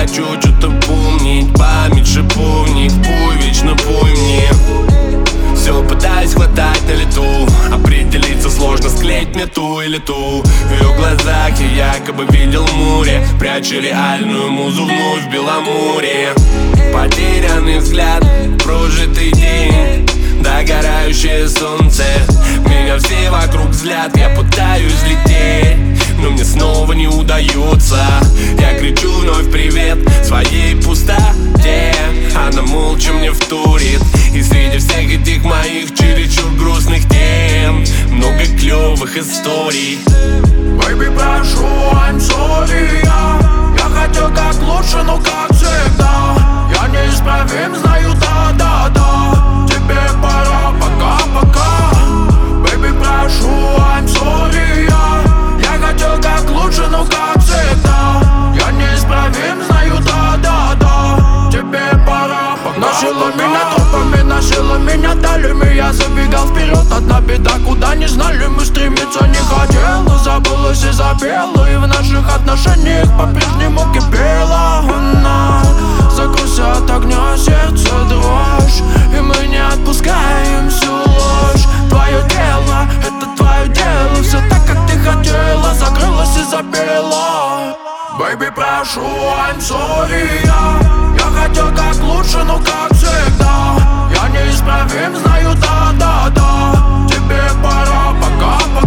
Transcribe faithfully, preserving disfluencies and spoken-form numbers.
хочу что-то помнить. Память шиповник, пой, вечно пой мне. Все пытаюсь хватать на лету, определиться сложно, склеить мне ту или ту. В ее глазах я якобы видел море, пряча реальную музу вновь в Беломорье. Потерянный взгляд, прожитый день, догорающее солнце. Меня все вокруг взгляд, я пытаюсь лететь, но мне снова не удается. Я кричу вновь привет своей пустоте, она молча мне вторит. И среди всех этих моих чересчур грустных тем много клевых историй. Baby, прошу, I'm sorry, я, я хотел как лучше, но как всегда я неисправим, знаю, да-да-да. Тебе пора, пока-пока. Baby, прошу, I'm sorry, я, я хотел как лучше, но как всегда я неисправим, знаю, да-да-да. Тебе пора, пока-пока. Носила меня тропами, носила меня далями. Я забегал вперед, одна беда, куда не знали мы стремиться не хотела. Забылась и запела, и в наших отношениях по-прежнему кипела она. Закрылся от огня, сердце дрожь, и мы не отпускаем всю ложь. Твое дело, это твое дело, все так, как ты хотела. Закрылась и запела. Baby, прошу, I'm sorry, я, я хотел как лучше, но как всегда я неисправим, знаю, да-да-да. Тебе пора, пока-пока.